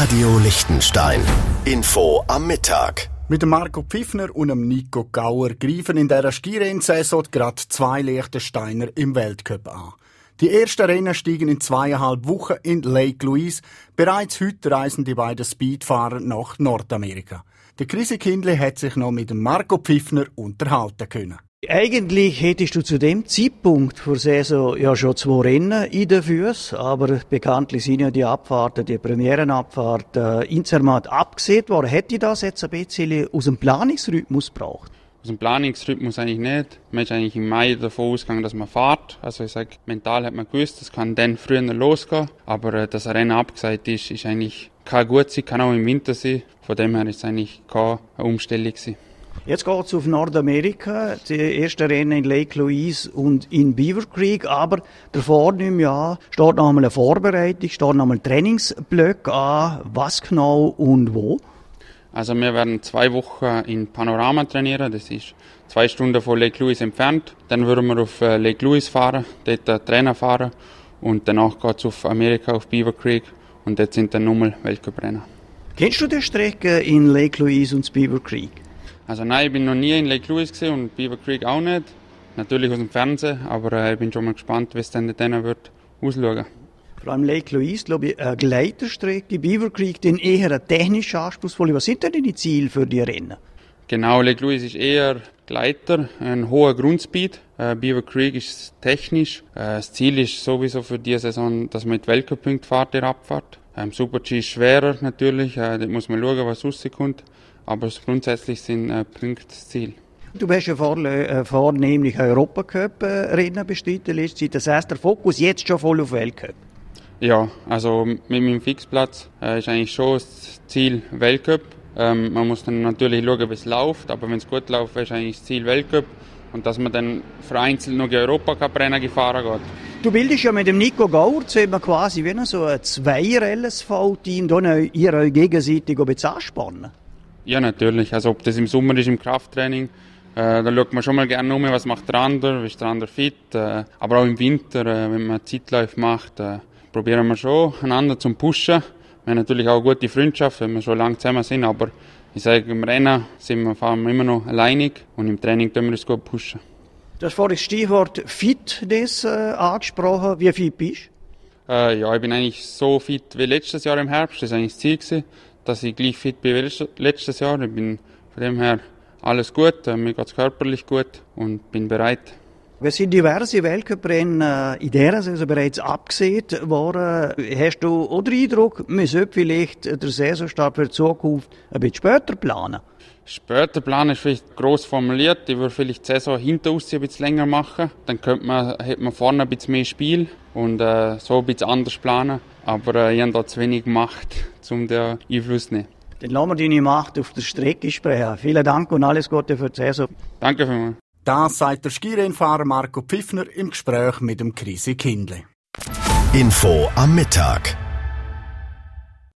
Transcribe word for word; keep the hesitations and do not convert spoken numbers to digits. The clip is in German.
Radio Liechtenstein. Info am Mittag. Mit dem Marco Pfiffner und dem Nico Gauer greifen in dieser Skirennsaison gerade zwei Liechtensteiner im Weltcup an. Die ersten Rennen steigen in zweieinhalb Wochen in Lake Louise. Bereits heute reisen die beiden Speedfahrer nach Nordamerika. Der Chrissy Kindle hat sich noch mit dem Marco Pfiffner unterhalten können. Eigentlich hättest du zu dem Zeitpunkt vor der Saison ja schon zwei Rennen in den Füßen, aber bekanntlich sind ja die Abfahrten, die Premierenabfahrt äh, in Zermatt abgesehen worden. Hätte das jetzt ein bisschen aus dem Planungsrhythmus gebraucht? Aus dem Planungsrhythmus eigentlich nicht. Man ist eigentlich im Mai davon ausgegangen, dass man fährt. Also ich sage, mental hat man gewusst, es kann dann früher losgehen. Aber äh, dass ein Rennen abgesagt ist, ist eigentlich kein gut sein, kann auch im Winter sein. Von dem her ist es eigentlich keine Umstellung gewesen. Jetzt geht es auf Nordamerika, die ersten Rennen in Lake Louise und in Beaver Creek, aber davor im Jahr steht noch einmal eine Vorbereitung, steht noch einmal Trainingsblöcke an, was genau und wo? Also wir werden zwei Wochen in Panorama trainieren, das ist zwei Stunden von Lake Louise entfernt. Dann würden wir auf Lake Louise fahren, dort einen Trainer fahren und danach geht es auf Amerika, auf Beaver Creek und dort sind dann nochmal Weltcuprennen. Kennst du die Strecke in Lake Louise und Beaver Creek? Also nein, ich bin noch nie in Lake Louise gesehen und Beaver Creek auch nicht. Natürlich aus dem Fernsehen, aber äh, ich bin schon mal gespannt, wie es dann dort wird ausschauen. Vor allem Lake Louise, glaube ich, eine Gleiterstrecke, Beaver Creek dann eher eine technisch anspruchsvolle. Was sind denn die Ziele für die Rennen? Genau, Lake Louise ist eher Gleiter, ein hoher Grundspeed. Äh, Beaver Creek ist technisch. Äh, das Ziel ist sowieso für diese Saison, dass man mit Weltcup-Punkten fährt, der Abfahrt. Ähm, Super-G ist schwerer natürlich, äh, da muss man schauen, was rauskommt. Aber grundsätzlich sind äh, Punkte das Ziel. Du hast ja vor, äh, vornehmlich Europacup-Rennen bestritten letzte Zeit. Das heisst, der Fokus jetzt schon voll auf Weltcup? Ja, also mit meinem Fixplatz äh, ist eigentlich schon das Ziel Weltcup. Ähm, man muss dann natürlich schauen, wie es läuft, aber wenn es gut läuft, ist eigentlich das Ziel Weltcup. Und dass man dann vereinzelt noch Europacup-Rennen gefahren geht. Du bildest ja mit dem Nico Gauer zusammen quasi wie so ein Zweier-L S V-Team, da ihr euch gegenseitig ein bisschen anspannen. Ja, natürlich. Also ob das im Sommer ist, im Krafttraining, äh, da schaut man schon mal gerne um, was macht der andere, wie ist der andere fit. Äh, aber auch im Winter, äh, wenn man Zeitläufe macht, äh, probieren wir schon, einander zu pushen. Wir haben natürlich auch eine gute Freundschaft, wenn wir schon lange zusammen sind, aber ich sage, im Rennen sind wir, fahren wir immer noch alleinig und im Training können wir uns gut pushen. Du hast vorhin das Stichwort Fitness äh, angesprochen. Wie fit bist du? Äh, ja, ich bin eigentlich so fit wie letztes Jahr im Herbst, das war eigentlich das Ziel gewesen, dass ich gleich fit bin wie letztes Jahr. Ich bin von dem her alles gut, mir geht es körperlich gut und bin bereit. Es sind diverse Weltcuprennen in dieser Saison bereits abgesehen worden. Hast du auch den Eindruck, man sollte vielleicht den Saisonstart für die Zukunft ein bisschen später planen? Später planen ist vielleicht gross formuliert. Ich würde vielleicht die Saison hinter uns ein bisschen länger machen. Dann könnte man, hätte man vorne ein bisschen mehr Spiel und äh, so ein bisschen anders planen. Aber äh, ich habe da zu wenig Macht, um den Einfluss zu nehmen. Dann lassen wir deine Macht auf der Strecke sprechen. Vielen Dank und alles Gute für die Saison. Danke vielmals. Das sagt der Skirennfahrer Marco Pfiffner im Gespräch mit dem Chrissy Kindle. Info am Mittag.